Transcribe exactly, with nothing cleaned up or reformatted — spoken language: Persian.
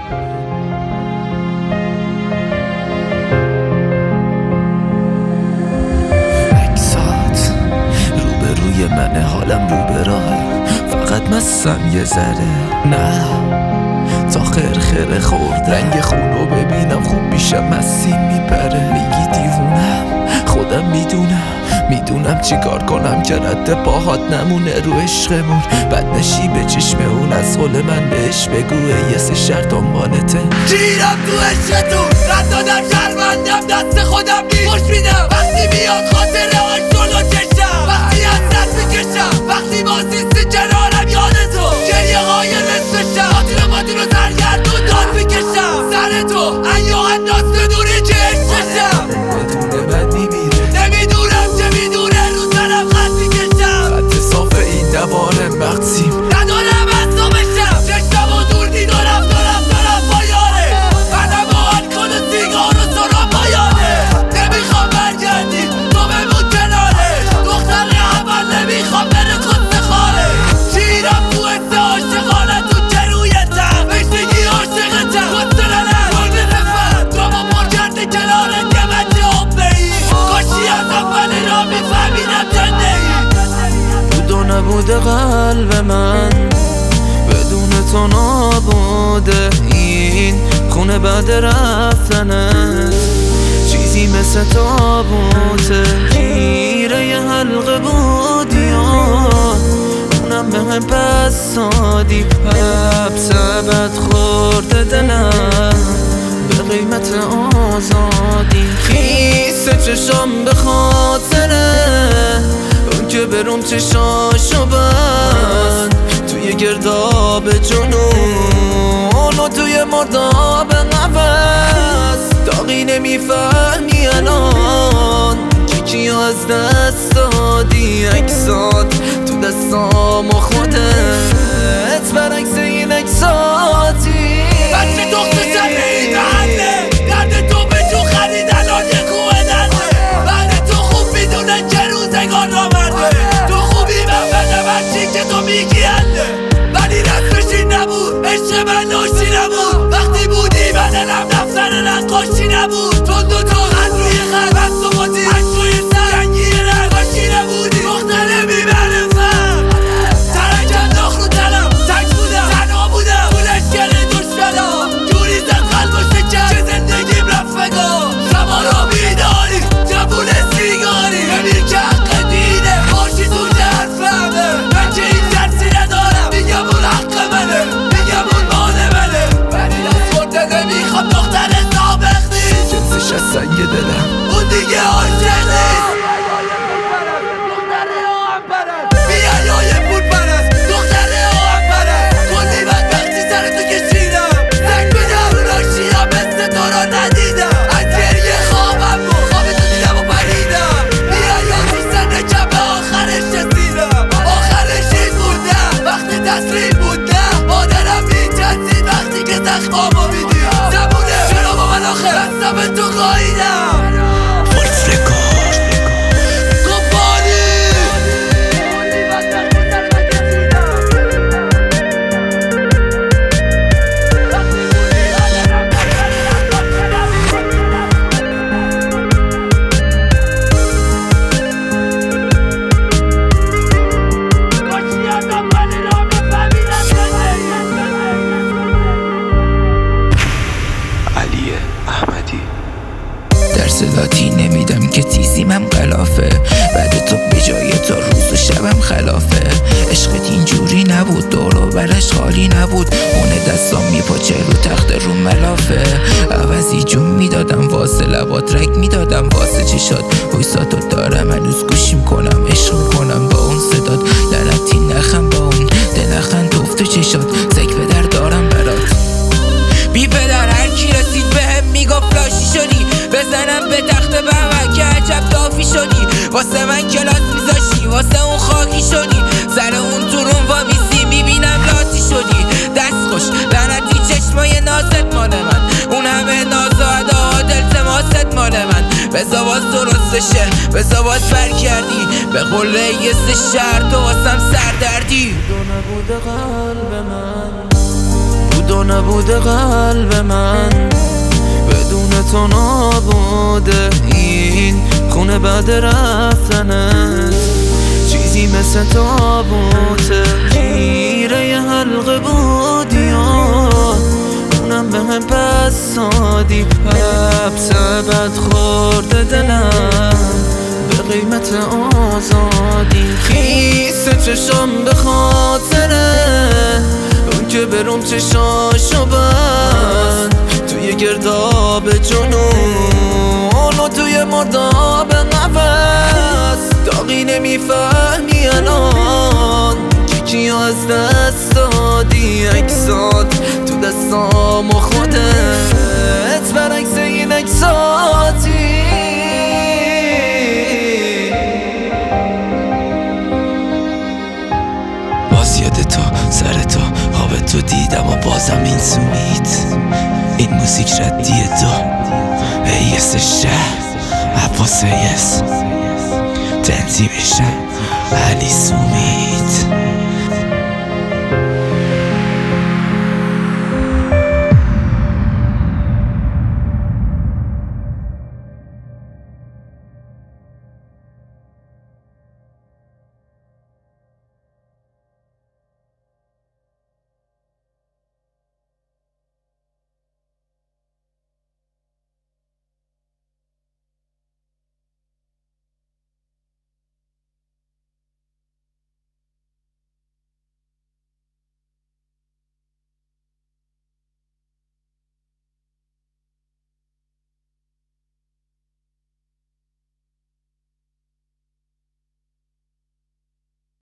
عکسات روبروی منه، حالم رو به راهه، فقط مستم یه ذره. نه تا خیر خیره خورده، رنگ خونو ببینم خوب میشم، مستی میپره. میگی دیوونم، خودم میدونم میدونم چی کار کنم که رد پاهات نمونه رو عشقمون. بد نشی به چشم اون، از قول من بهش بگوه یه سه شرط دنبالته. گیرم تو عشقتون، رد دادم شرمندم، دست خودم نیست خوش میدم. وقتی میاد خاطره هاش جلو چشم، وقتی از دست میکشم، وقتی بازیستی کنارم یاد تو، گریه های نصفشم، خاطرماتون رو سرگردون داد میکشم. سر تو ایام ناس دوری که عشقشم، بدون من میمیره. نمیدونم چه میدونه رو سرم خط میکشم. خط صاف این دواره مقصیم، ندارم از تو بشم، چشم و دور دیدارم دارم دارم پایانه. منم آن کن و سیگار و سرم پایانه. نمیخوام برگردی تو بمون کناره، دختر اول نمیخوام بره کست خاله. شیرم تو حس عاشقانه تو جرویتم، بشنگی عاشقتم کست ننم گل رفت تو با پر کرده کناره که من جامعه ای. کاشی از اول را میفهمیدم جنده ای. بود و نبوده قلب من، بدون تو نابوده این خونه بعد رفتنت. چیزی مثل تابوته، گیره ی حلقه بودی یا اونم به هم پس دادی. حبس بد خورده دلم به قیمت آزادی. خیسه چشم به خاطره اون که بروم چشاشو بند، توی گرداب جنون و توی مرداب نفس. داغی نمیفهمی الان که کیا از دست دادی. عکسات تو دستام و خودت برعکس این عکساتی. بچه دختر شبیه دهنه، درد تو به جو خرید الان یه کوه ننده. بعد تو خوب میدونه که روزگار آمده، تو خوبی من بده بچی که تو میگی انده. ولی رسمش این نبود، عشق من ناشی نبود. وقتی بودی من دلم دفتر نقاشی نبود. تو دو تا خط روی خط بست و بودی عکس روی سر رنگی نقاشی نبودی. دختره میبره فر ترکم داخ رو تلم، تک بودم تنها بودم تو لشکر دشمنم. جوری زد قلب و شکر که زندگیم رفت فگاه. شما را بیداری جبون سیگاری، ببین که حق دینه باشی تو جهت فهمه. من که این ترسی ندارم، میگم اون حق منه، میگم اون مال منه. ولی دست برده نمیخوام دختر سابق نیست، جنسش از سنگ دلم اون دیگه عاشق نیست. بیایای پول پرست، دختره آهم پرست. کلی بدبختی سر تو کشیدم، زنگ بدم راشی ها مثل تو را ندیدم. از گریه خوابم و خواب تو دیدم و پریدم. بیایا تو سن کم به آخرش رسیدم، آخرش این بودم وقتی تسلیم بودم. مادرم میترسید وقتی که زخمامو میدید. زبونه چرا با من آخر بستم به تو قاییدم. در صداتی نمیدم که تیزیمم غلافه، بعد تو به جای تو روز و شبم خلافه. عشقت اینجوری نبود، دور و برش خالی نبود. خونه دستام میپاچه رو تخت رو ملافه. عوضی جون میدادم واسه لبات، رگ میدادم واسه چشات. ویساتو دارم هنوز گوشیم کنم، عشق کنم با اون صدات. لعنتی نخم با اون دلخن توفت و چشات، زک به در دارم برات. بی پدر هر کی رسید بهم میگفت لاشی شدی، بزنم به تخت بابا که عجب دافی شدی. واسه من کلاس میذاشی، واسه اون خاکی شدی. سر اون تو روم وامیسی میبینم لاتی شدی. دست خوش لعنتی چشمای نازت مال من، اون همه ناز و ادا التماست مال من. بزا باز درست بشه، بزا باز برگردی به قله یه سه شهر تو واسم سردردی. تو نبوده قلب من، بود و نبوده قلب من، بدون تو نابوده این خونه بعد رفتنت، چیزی مثل تابوته. گیره ی حلقه بودی و اونم به هم پس سادی، حبس بد خورده دلم به قیمت آزادی. خیسه چشم به خاطره اون که بروم چشاشو بند، توی گرداب جنون و توی مرداب نفس. داغی نمیفهمی الان که کیو از دست دادی، عکسات تو دستام و خودت برعکس این عکساتی. باز یاد تو سر تو خواب تو دیدم و بازم این سومید، این موزیک ردی تو ایس شهر عباس ایس تنظیمشم علی سومید.